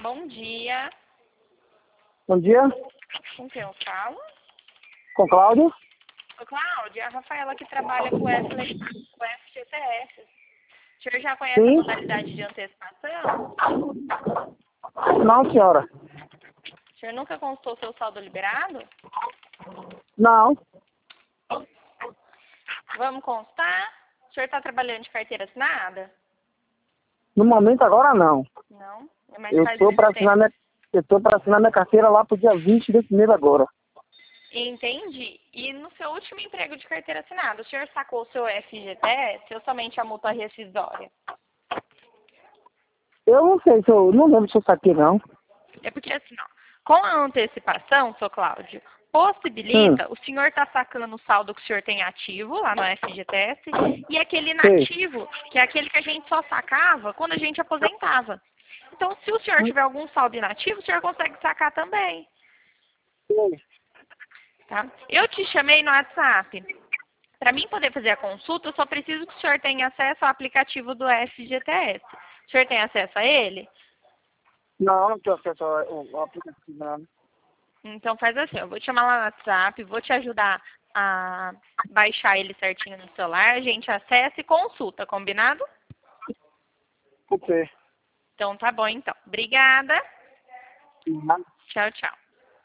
bom dia. Bom dia, Com quem eu falo? com Cláudio. Ô, Cláudia, a Rafaela que trabalha com o FGTS. O senhor já conhece a Sim. modalidade de antecipação? Não, senhora. O senhor nunca consultou seu saldo liberado? Não, Vamos constar? O senhor está trabalhando de carteira assinada? no momento agora não. Não? Mas Eu faz estou muito para tempo. assinar minha carteira lá pro dia 20 desse mês agora. Entendi. E no seu último emprego de carteira assinada, o senhor sacou o seu FGTS ou somente a multa rescisória? Eu não sei se eu não lembro se eu saquei não. É porque assim, ó, com a antecipação, seu Cláudio, possibilita o senhor estar sacando o saldo que o senhor tem ativo lá no FGTS e aquele Sei. inativo, que é aquele que a gente só sacava quando a gente aposentava. Então, se o senhor tiver algum saldo inativo, o senhor consegue sacar também. Tá? Eu te chamei no WhatsApp. Para mim poder fazer a consulta, eu só preciso que o senhor tenha acesso ao aplicativo do FGTS. O senhor tem acesso a ele? Não, não tenho acesso ao aplicativo não. Então faz assim, eu vou te chamar lá no WhatsApp, vou te ajudar a baixar ele certinho no celular, a gente acessa e consulta, combinado? Ok. Então tá bom então. Obrigada. Uhum. Tchau, tchau.